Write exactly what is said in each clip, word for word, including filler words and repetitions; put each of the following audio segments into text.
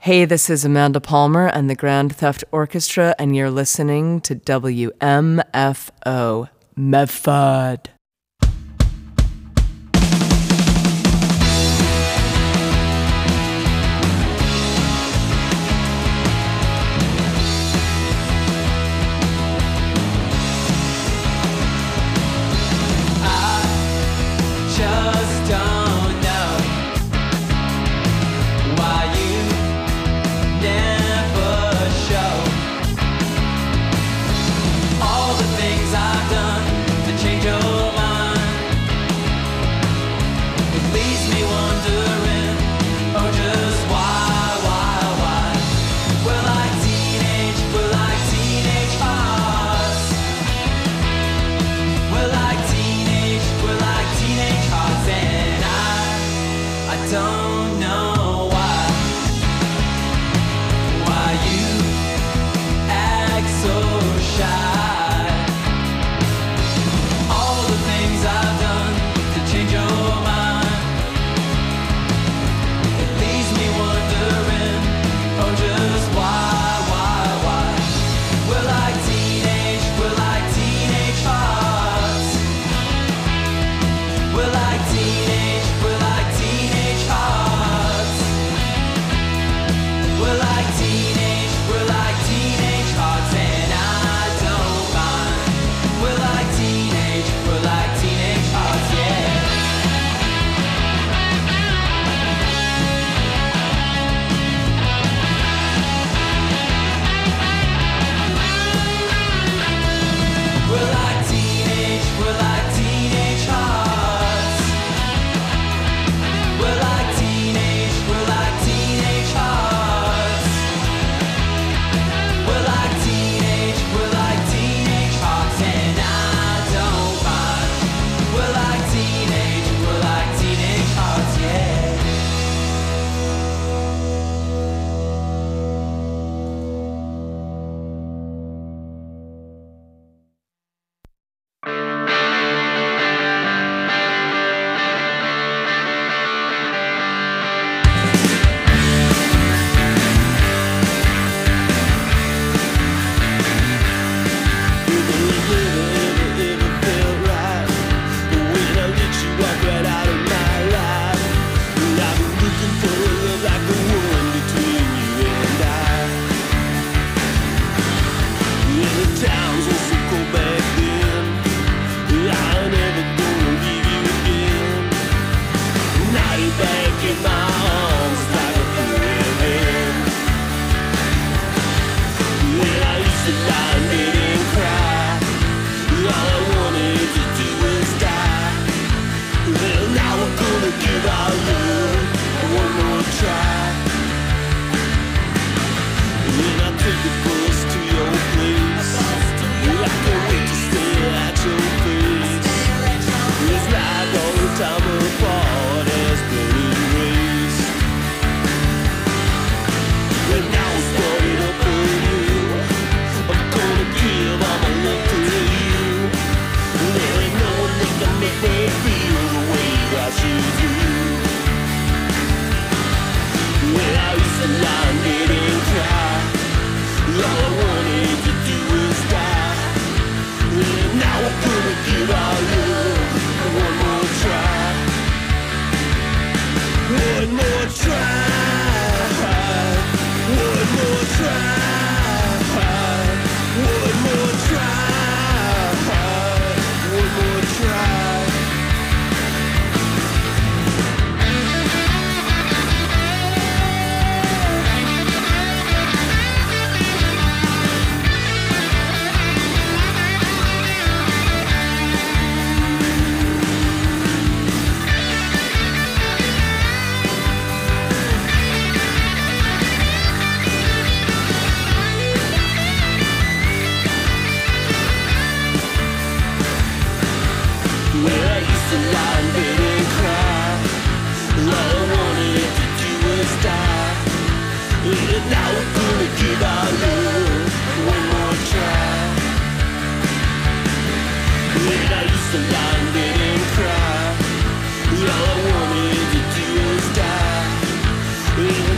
Hey, this is Amanda Palmer and the Grand Theft Orchestra, and you're listening to W M F O, Medford.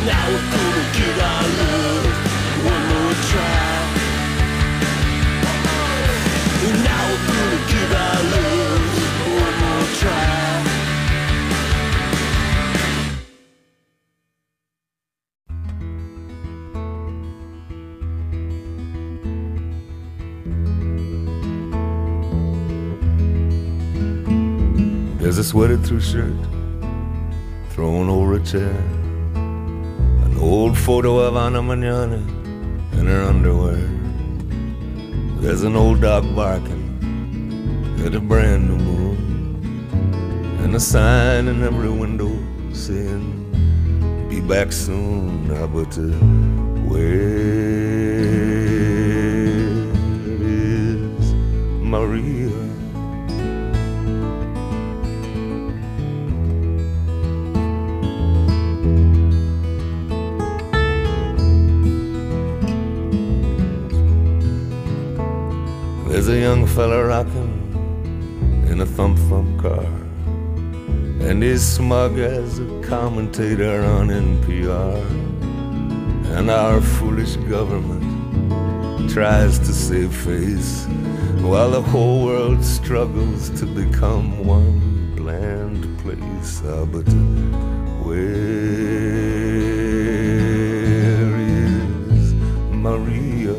Now we're gonna give our love one more try. Now we're gonna give our love one more try. There's a sweated through shirt thrown over a chair, an old photo of Ana Mañana in her underwear. There's an old dog barking at a brand new moon, and a sign in every window saying, be back soon. Ah, but uh, where is Maria? There's a young fella rocking in a thump-thump car, and he's smug as a commentator on N P R. And our foolish government tries to save face, while the whole world struggles to become one bland place. Ah, but where is Maria?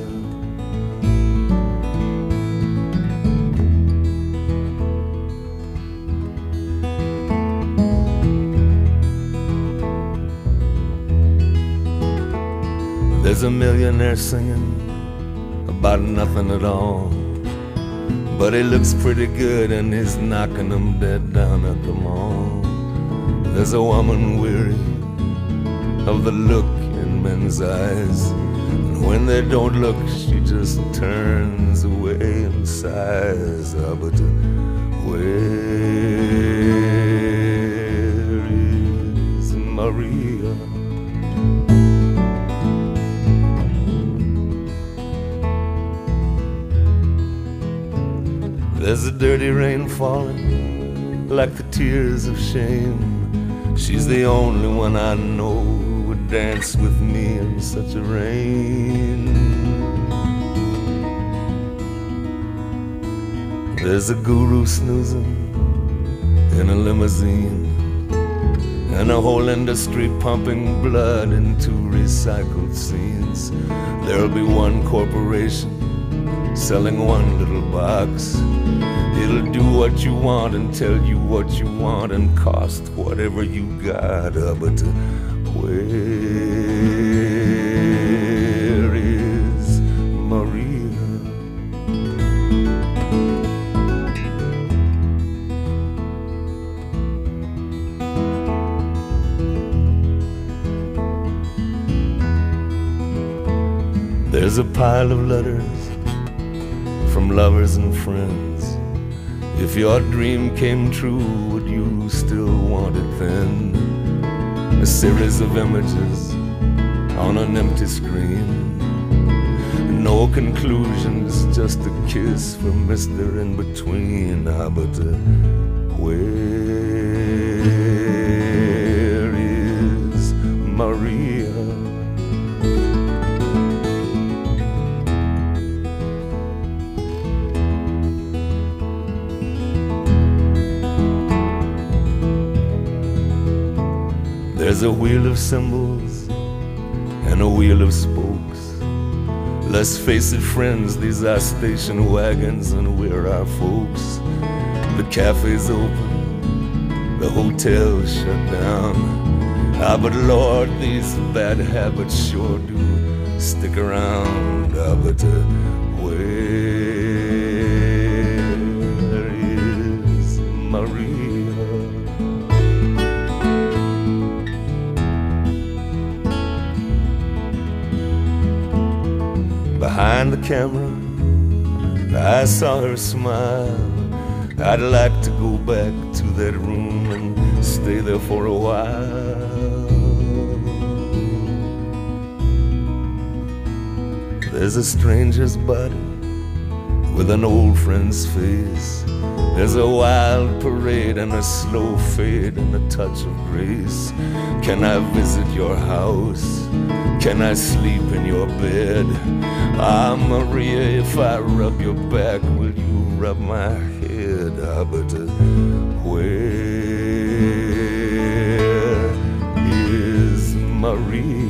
There's a millionaire singing about nothing at all, but he looks pretty good and he's knocking them dead down at the mall. There's a woman weary of the look in men's eyes, and when they don't look, she just turns away and sighs. Ah, but where is Maria? There's a dirty rain falling like the tears of shame. She's the only one I know who would dance with me in such a rain. There's a guru snoozing in a limousine, and a whole industry pumping blood into recycled scenes. There'll be one corporation selling one little box. It'll do what you want and tell you what you want and cost whatever you got. Uh, but uh, where is Maria? There's a pile of letters from lovers and friends. If your dream came true, would you still want it then? A series of images on an empty screen. No conclusions, just a kiss from Mister In-Between. Ah, but uh, where is Maria? There's a wheel of symbols and a wheel of spokes. Let's face it, friends, these are station wagons and we're our folks. The cafe's open, the hotel's shut down. Ah, but Lord, these bad habits sure do stick around. Ah, but uh, where is Maria? Behind the camera, I saw her smile. I'd like to go back to that room and stay there for a while. There's a stranger's body with an old friend's face. There's a wild parade and a slow fade and a touch of grace. Can I visit your house? Can I sleep in your bed? Ah, Maria, if I rub your back, will you rub my head? Ah, but uh, where is Maria?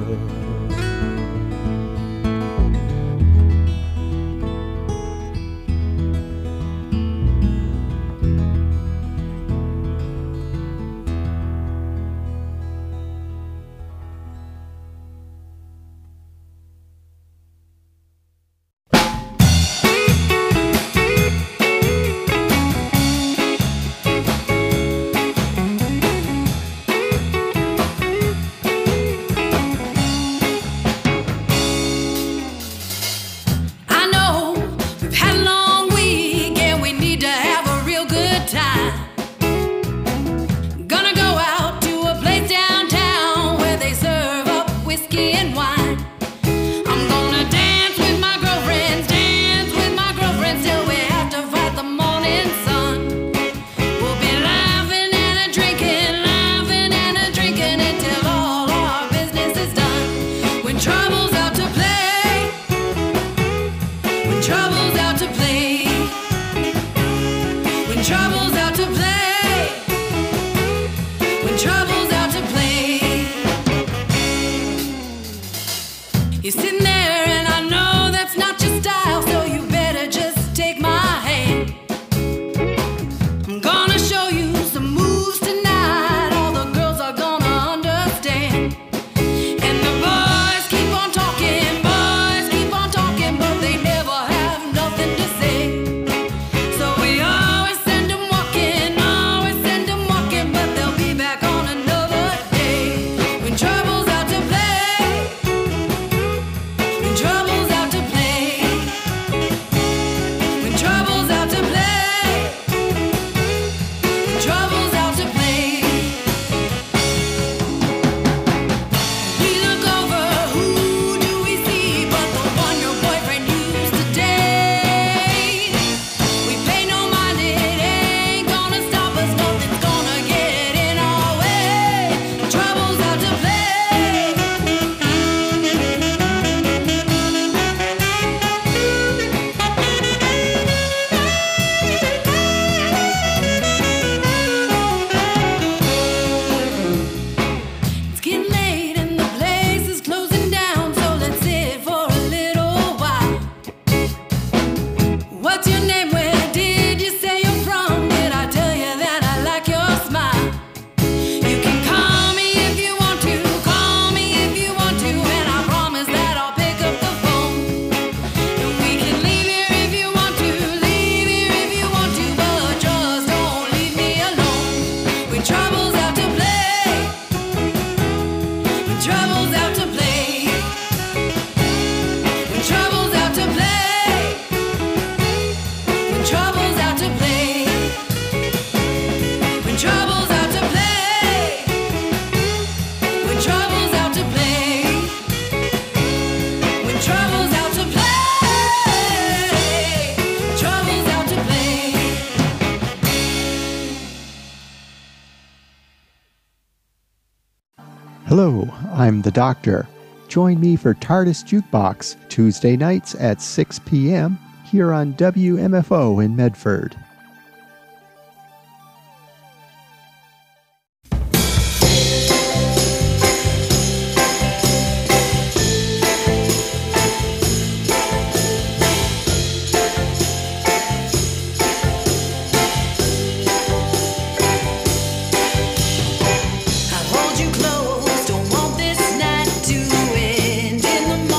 Hello, I'm the Doctor. Join me for TARDIS Jukebox Tuesday nights at six p.m. here on W M F O in Medford.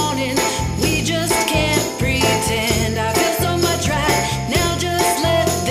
Pretend I feel so much right now, just let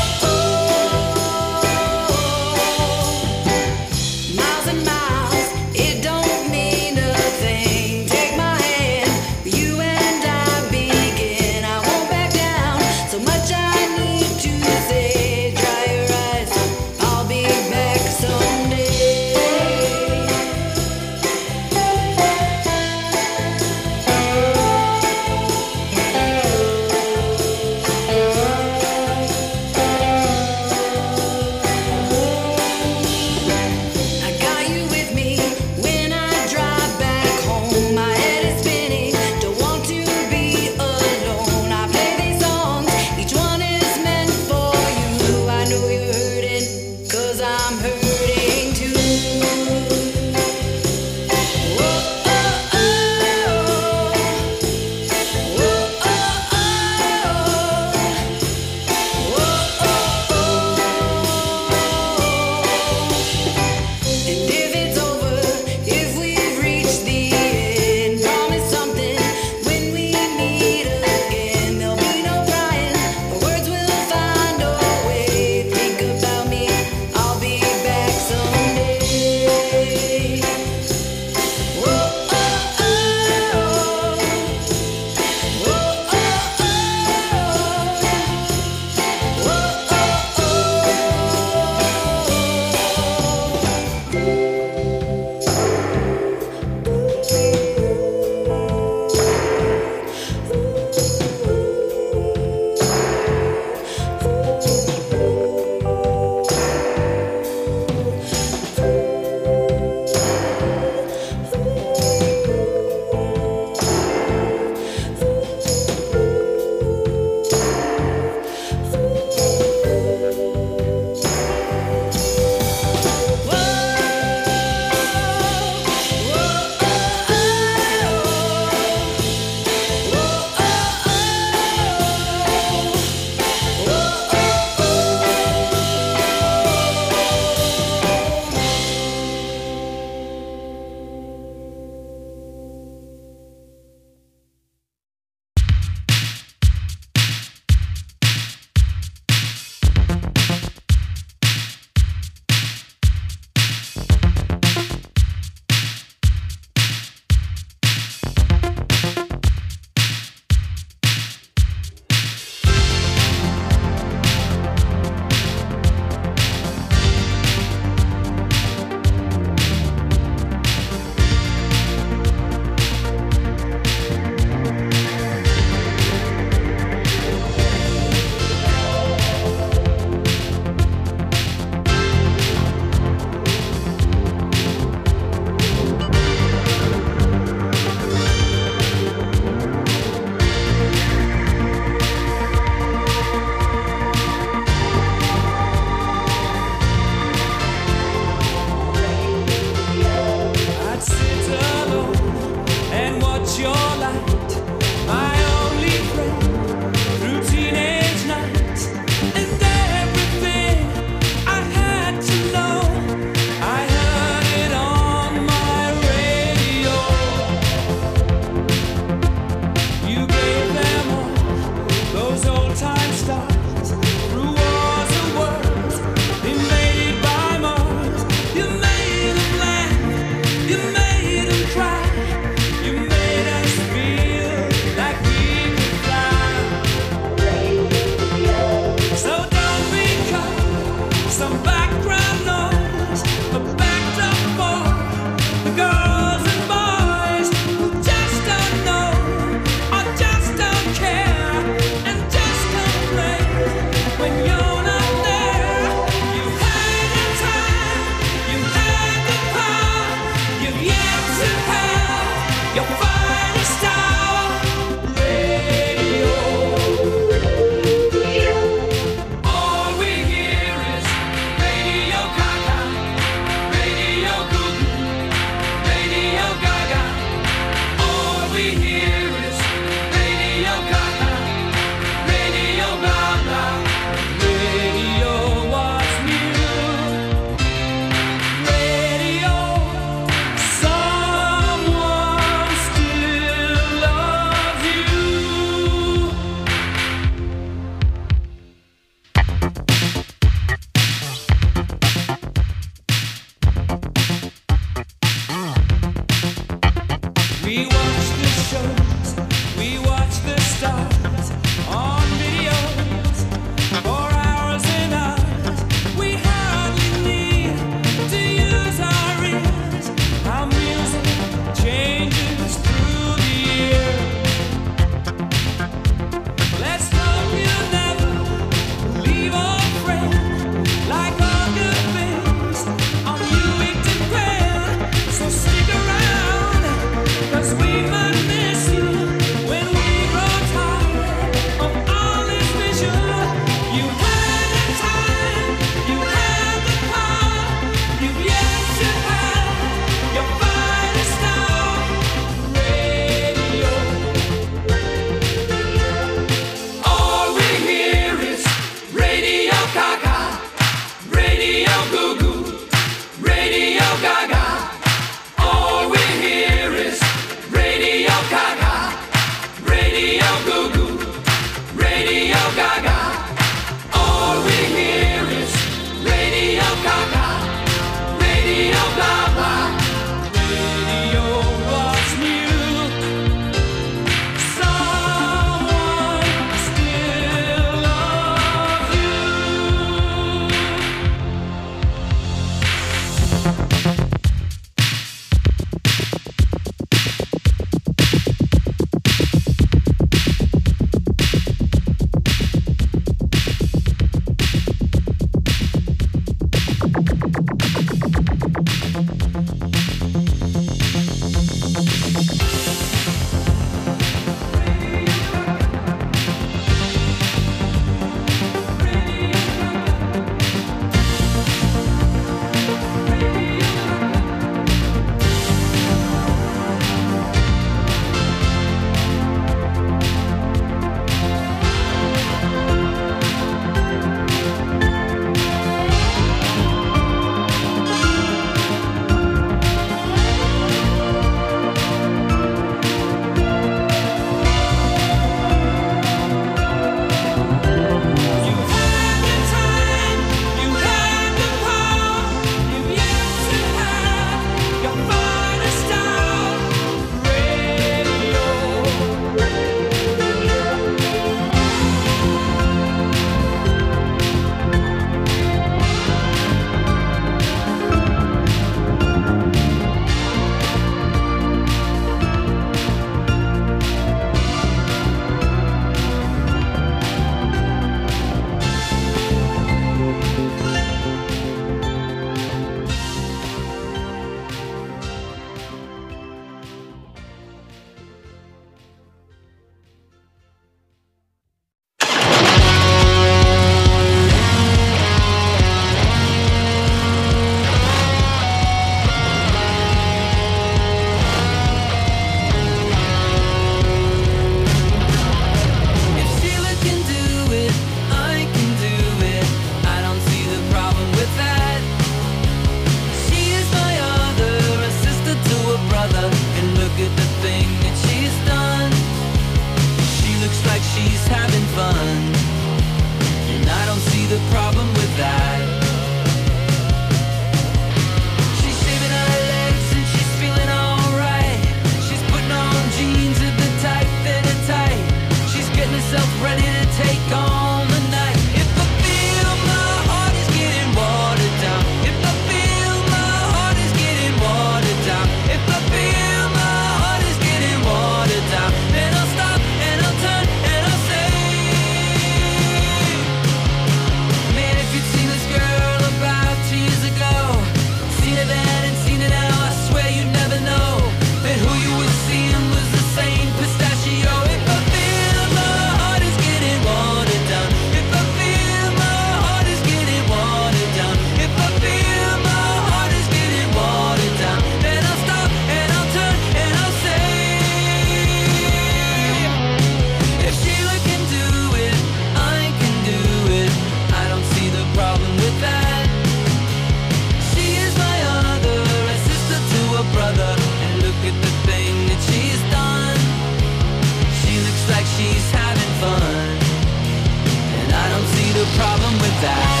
look at the thing that she's done. She looks like she's having fun, and I don't see the problem with that.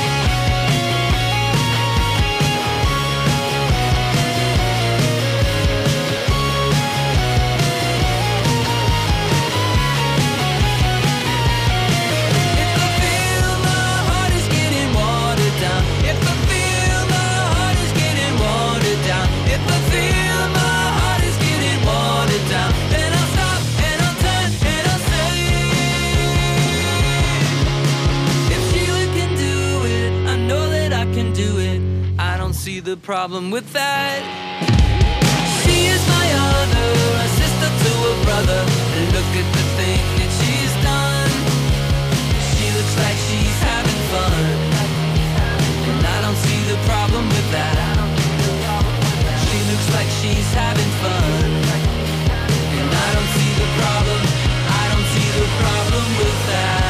The problem with that. She is my other, a sister to a brother. Look at the thing that she's done. She looks like she's having fun, and I don't see the problem with that. She looks like she's having fun, and I don't see the problem. I don't see the problem with that.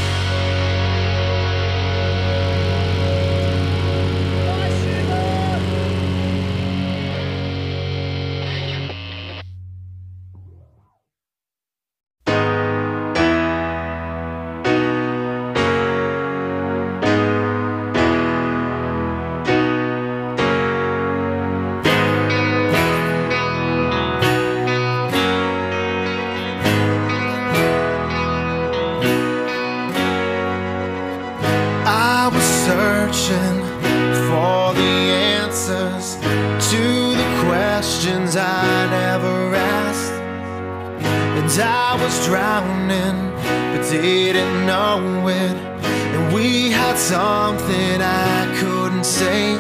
For the answers to the questions I never asked, and I was drowning but didn't know it, and we had something I couldn't save.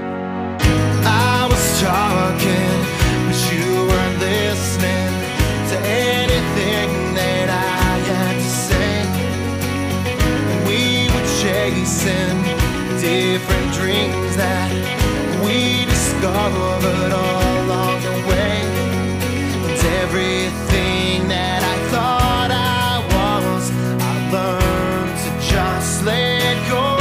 I was talking but you weren't listening to anything that I had to say, and we were chasing different dreams that we discovered all along the way. And everything that I thought I was, I learned to just let go.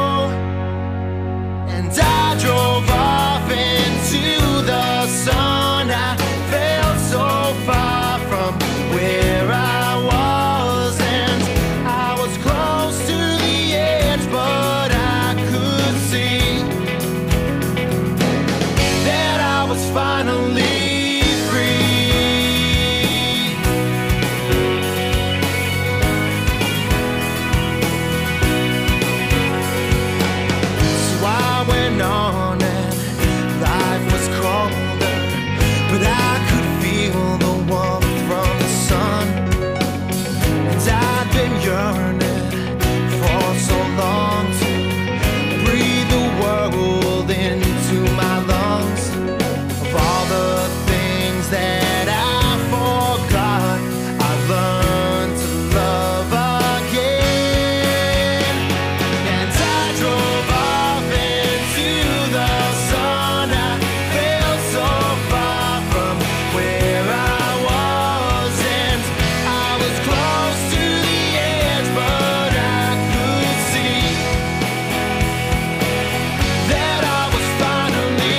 And I drove off into the sun. I felt so far from where I was, and I was close to the edge, but finally free. So I went on and life was colder, but I could feel the warmth from the sun, and I'd been yearning for so long to breathe the world into my lungs. Of all the things that I forgot, I learned to love again. And I drove off into the sun. I felt so far from where I was, and I was close to the edge, but I could see that I was finally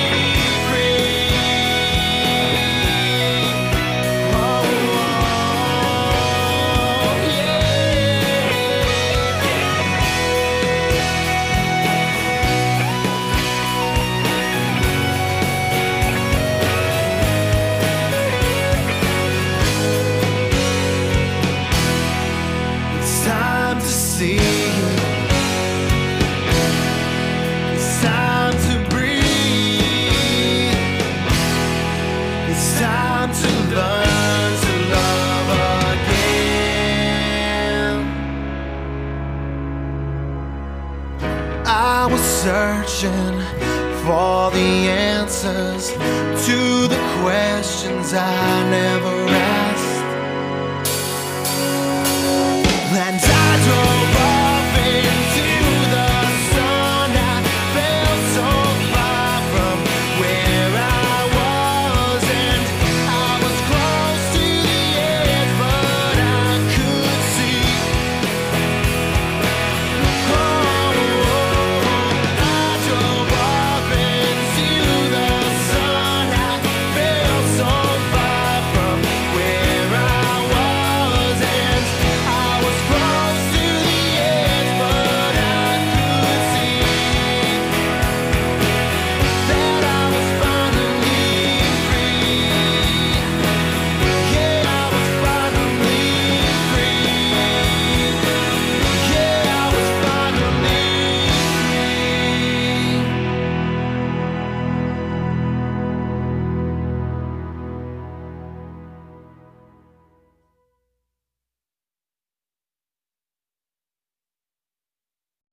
searching for the answers to the questions I never asked. And I drove off into the sun. I felt so far from where I was, and I was close to the edge, but I could see. Oh, I drove off into the sun. I felt so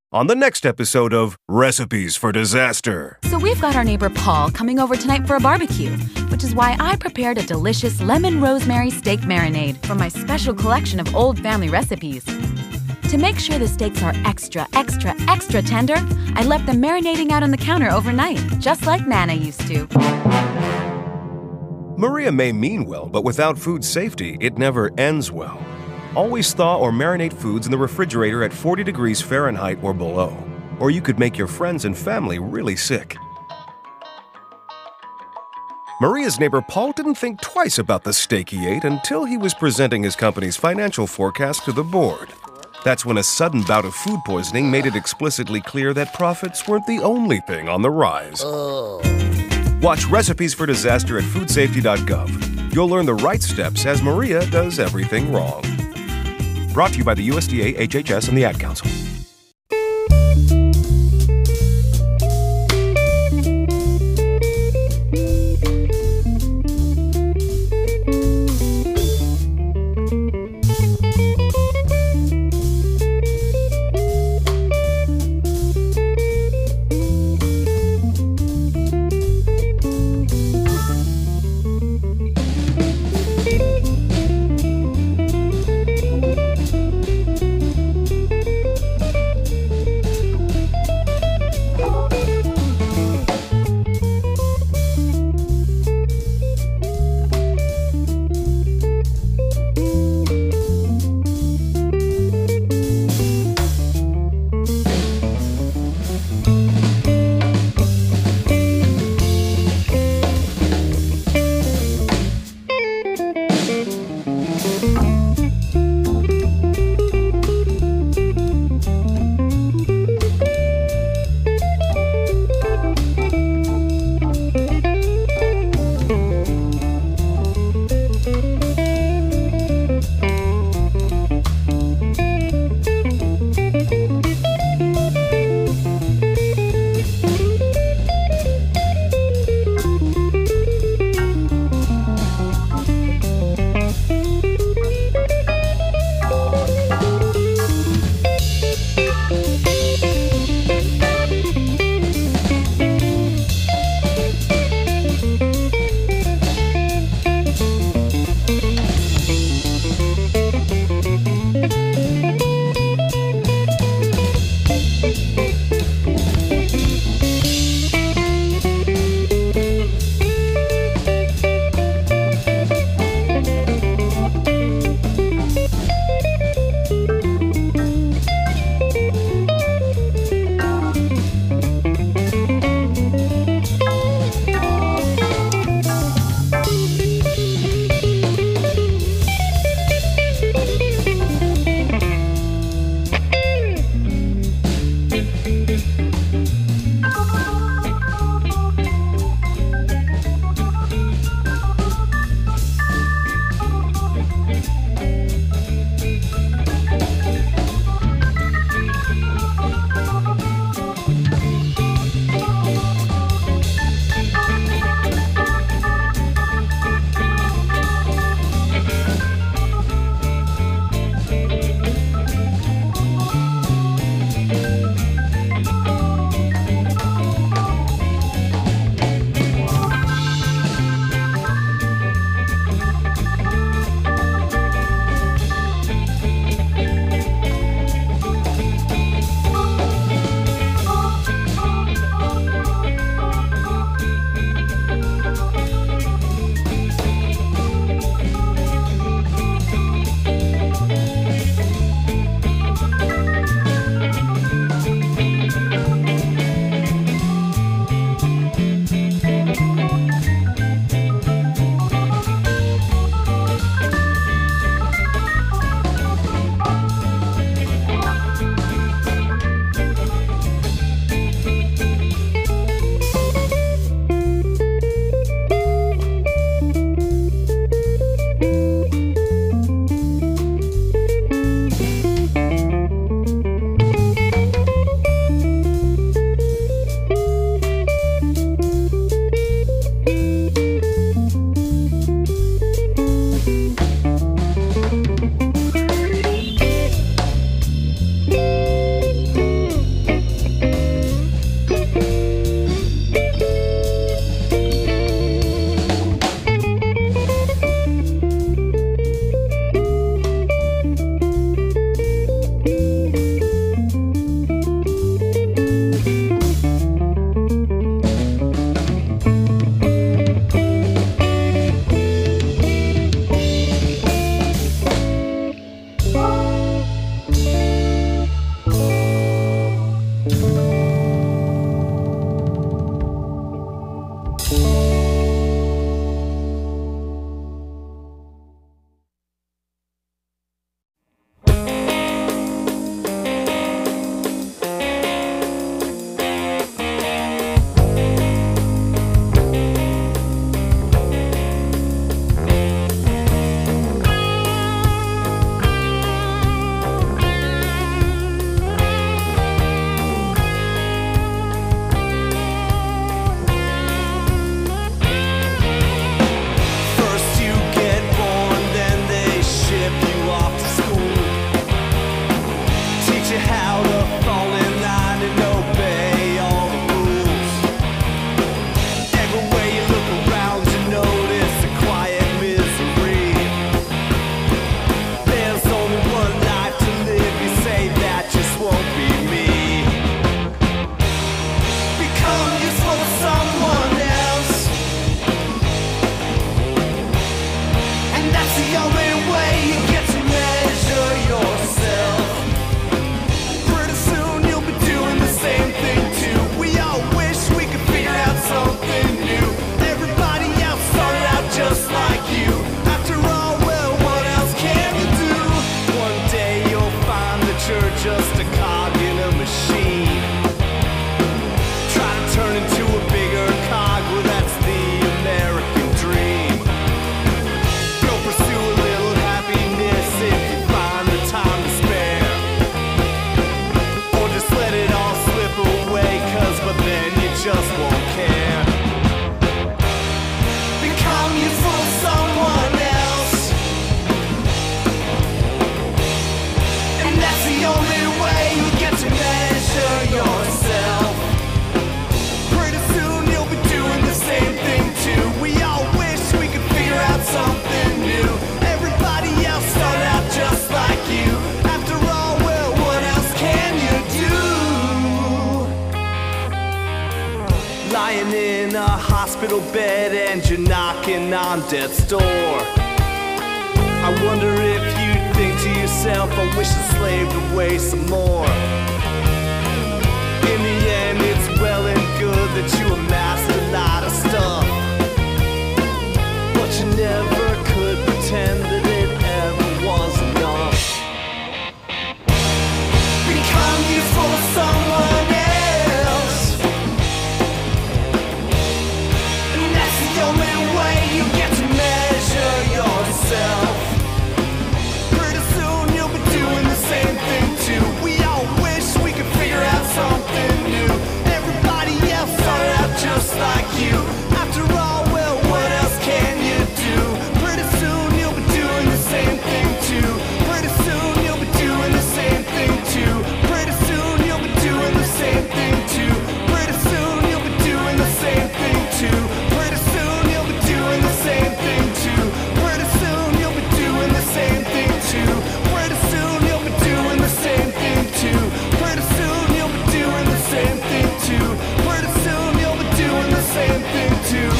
on the next episode of Recipes for Disaster. So we've got our neighbor Paul coming over tonight for a barbecue, which is why I prepared a delicious lemon rosemary steak marinade from my special collection of old family recipes. To make sure the steaks are extra, extra, extra tender, I left them marinating out on the counter overnight, just like Nana used to. Maria may mean well, but without food safety, it never ends well. Always thaw or marinate foods in the refrigerator at forty degrees Fahrenheit or below, or you could make your friends and family really sick. Maria's neighbor Paul didn't think twice about the steak he ate until he was presenting his company's financial forecast to the board. That's when a sudden bout of food poisoning made it explicitly clear that profits weren't the only thing on the rise. Oh. Watch Recipes for Disaster at food safety dot gov. You'll learn the right steps as Maria does everything wrong. Brought to you by the U S D A, H H S, and the Ad Council. hospital bed and you're knocking on death's door. I wonder if you think to yourself, I wish I slaved away some more. In the end, it's well and good that you amassed a lot of stuff, but you never could pretend that it ever was enough. Become you for someone else, and that's the only way you get to measure yourself. Pretty soon you'll be doing the same thing too. We all wish we could figure out something new. Everybody else started out just like you. After all, well, what else can you do? Pretty soon you'll be doing the same thing too. Pretty soon you'll be doing the same thing too. Pretty soon you'll be doing the same thing too. Pretty soon you'll be doing the same thing too. Pretty soon you'll be doing the same thing too. Pretty soon you'll be doing the same thing too. Pretty soon you'll be doing the same thing too. Pretty soon you'll be doing the same thing too. Pretty soon you'll be doing the same thing too.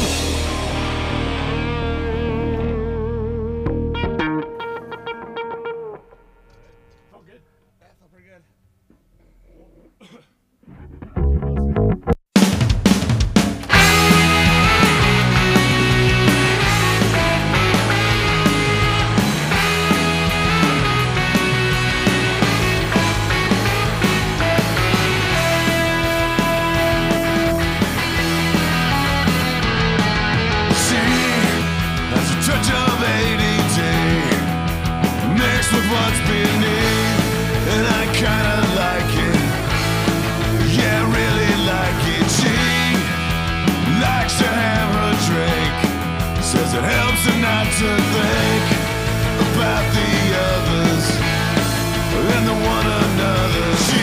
That's a touch of A D D mixed with what's beneath, and I kinda like it. Yeah, I really like it. She likes to have her drink, says it helps her not to think about the others and the one another. She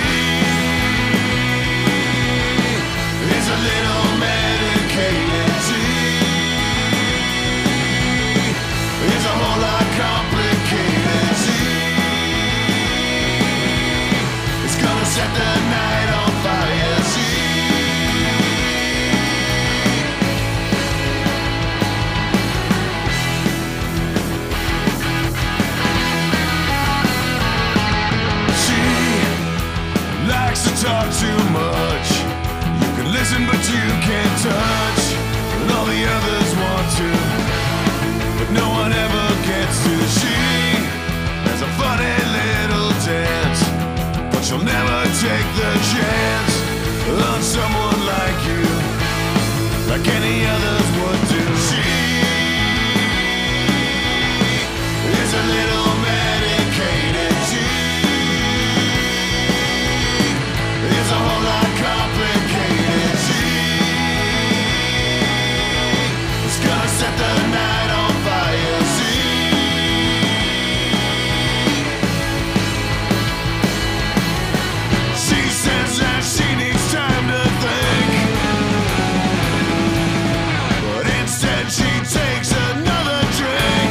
is a little medicated. She is a whole lot complicated. She is gonna set the night on fire. She She likes to talk too much. You can listen but you can't touch, and all the others want to, but no one ever gets to. She has a funny little dance, but she'll never take the chance on someone like you, like any others would do. She is a little medicated. She is a whole lot complicated. She is gonna set the night on fire. She She says that she needs time to think, but instead she takes another drink.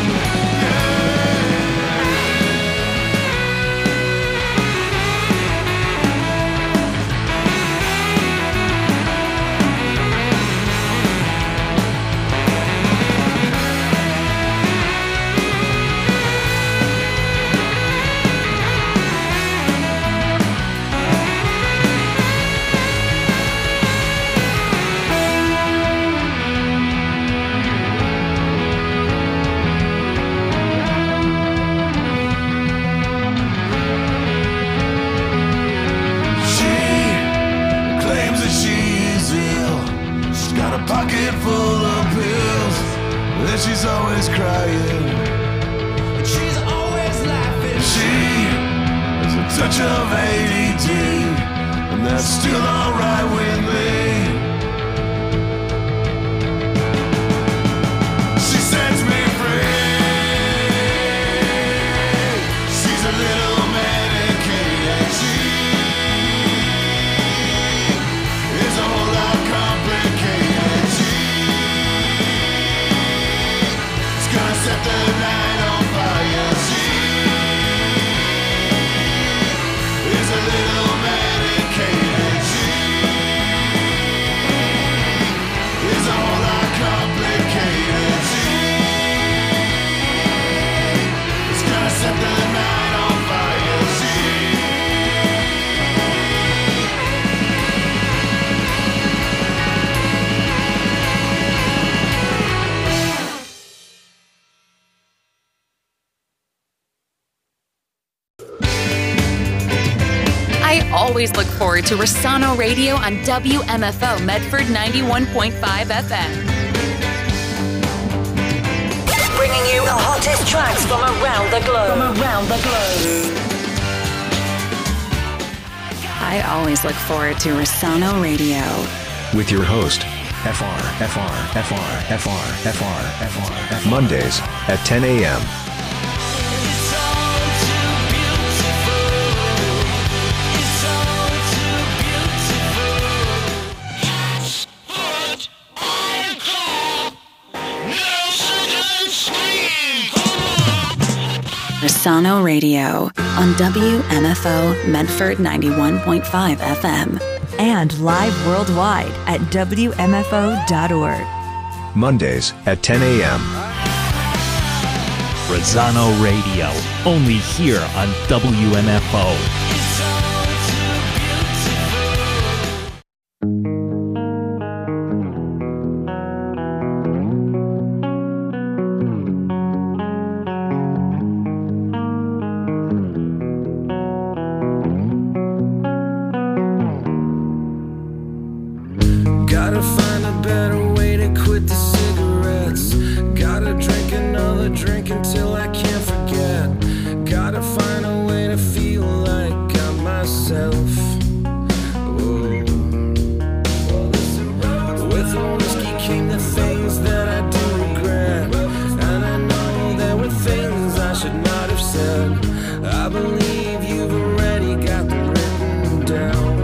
She claims that she's ill. She's got a pocket full of pills, and she's always crying. She's always laughing. She has a touch of A D D, and that's still alright with me. She sets me free. She's a little medicated. She is a whole lot complicated. She is gonna set the night on fire. She is a little medicated. She always look forward to Rossano Radio on W M F O Medford ninety-one point five F M. Bringing you the hottest tracks from around the globe. From around the globe. I always look forward to Rossano Radio. With your host, F R, F R, F R, F R, F R, F R, F R. Mondays at ten a.m. Rossano Radio on W M F O Medford ninety-one point five F M. And live worldwide at W M F O dot org. Mondays at ten a.m. Rossano Radio, only here on W M F O. Gotta find a better way to quit the cigarettes. Gotta drink another drink until I can't forget. Gotta find a way to feel like I'm myself. Oh. With the whiskey came the things that I do regret. And I know there were things I should not have said. I believe you've already got them written down.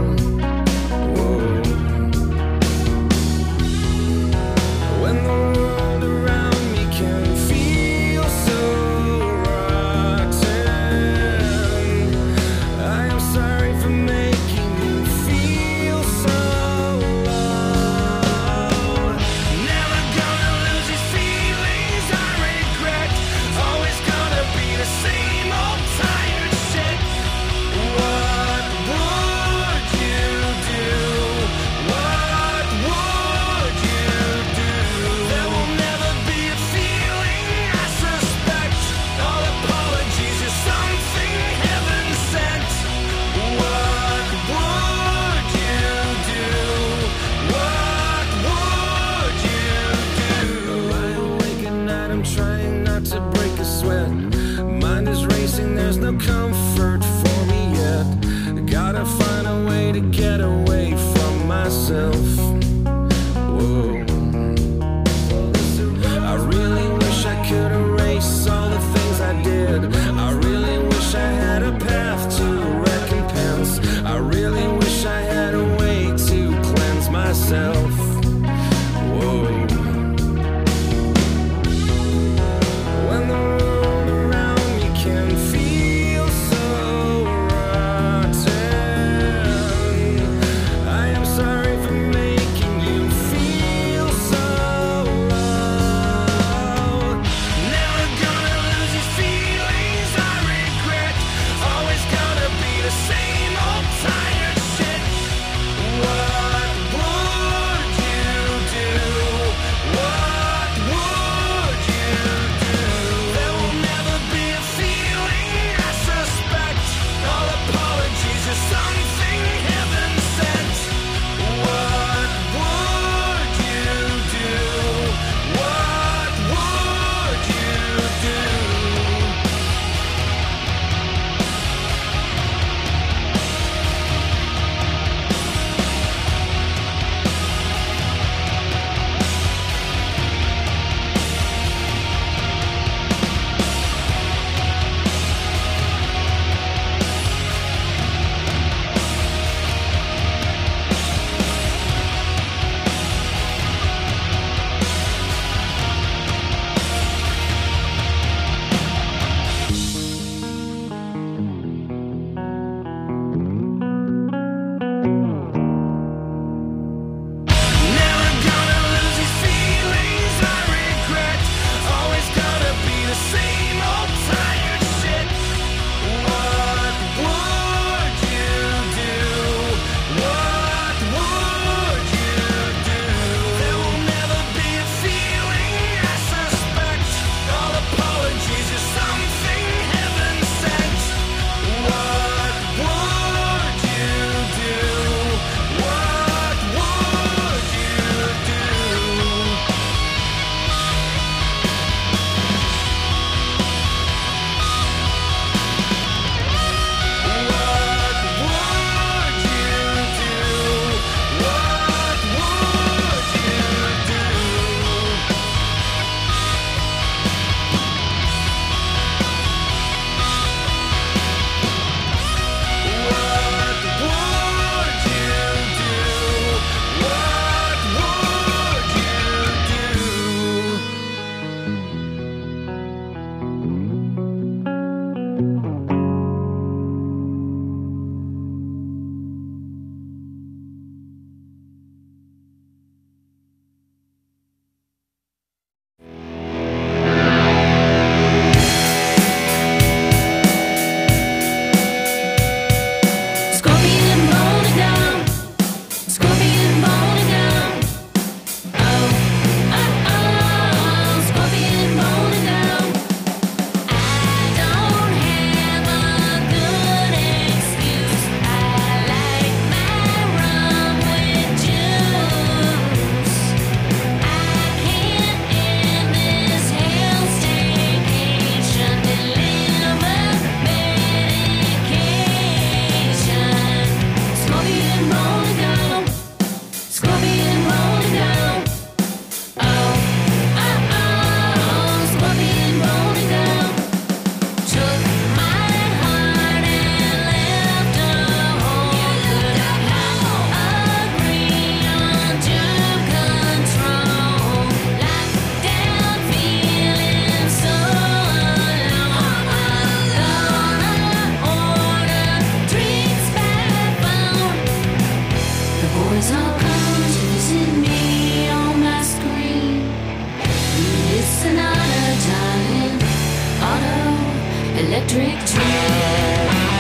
Comfort for me yet. Gotta find a way to get away from myself. Whoa. I really wish I could erase all the things I did. I really wish I had a path to recompense. I really wish I had a way to cleanse myself. Whoa. When the world around me can feel electric tree.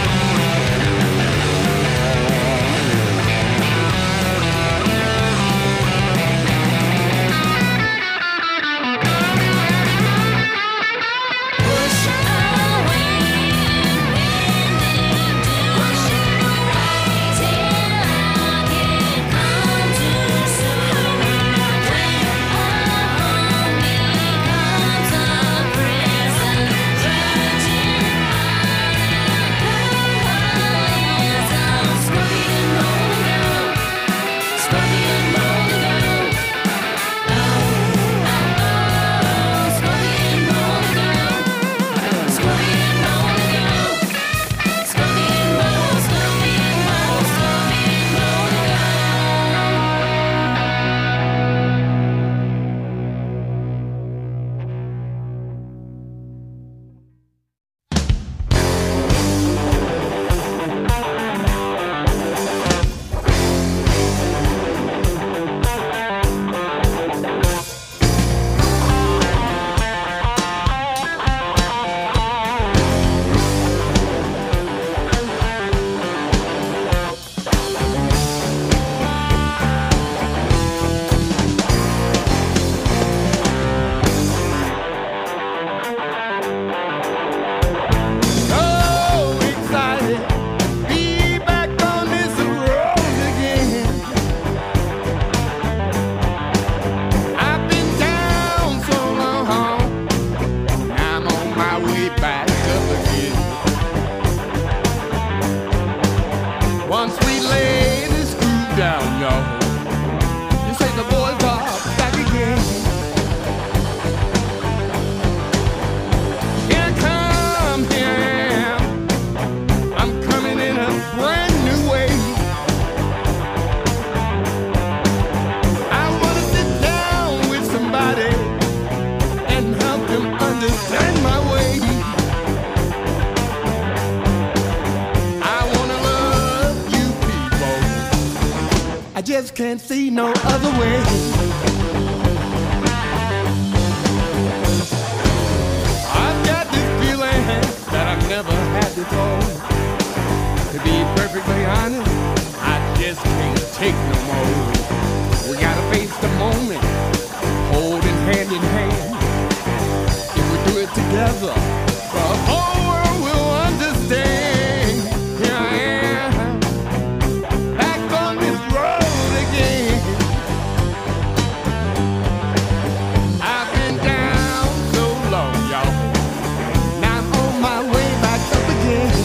Just can't see no other way. I've got this feeling that I've never had before. To be perfectly honest, I just can't take no more. We gotta face the moment, holding hand in hand. If we do it together, the whole world will understand. Here I am, back on this road. I've been down so long, y'all. Now I'm on my way back up again.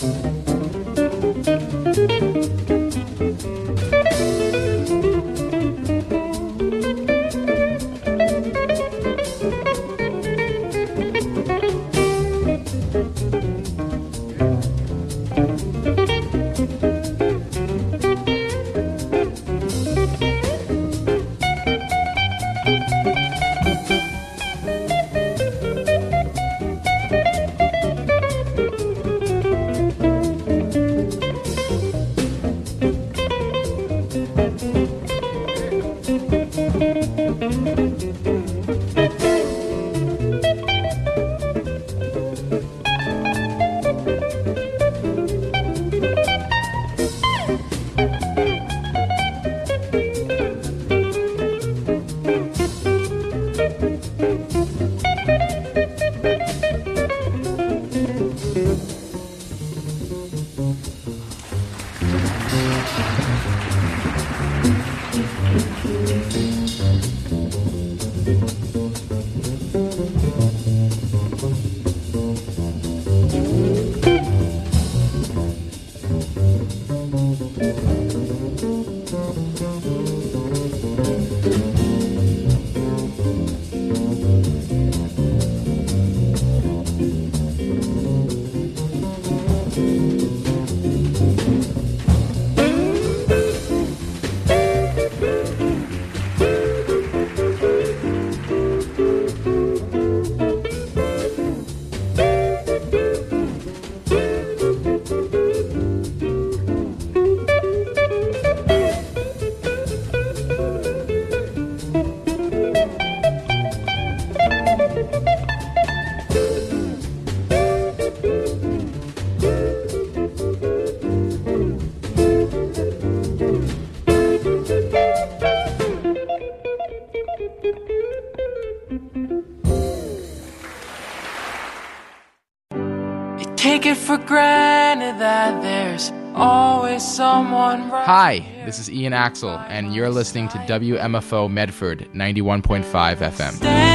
Take it for granted that there's always someone right. Hi, this is Ian Axel, and you're listening to W M F O Medford ninety-one point five F M.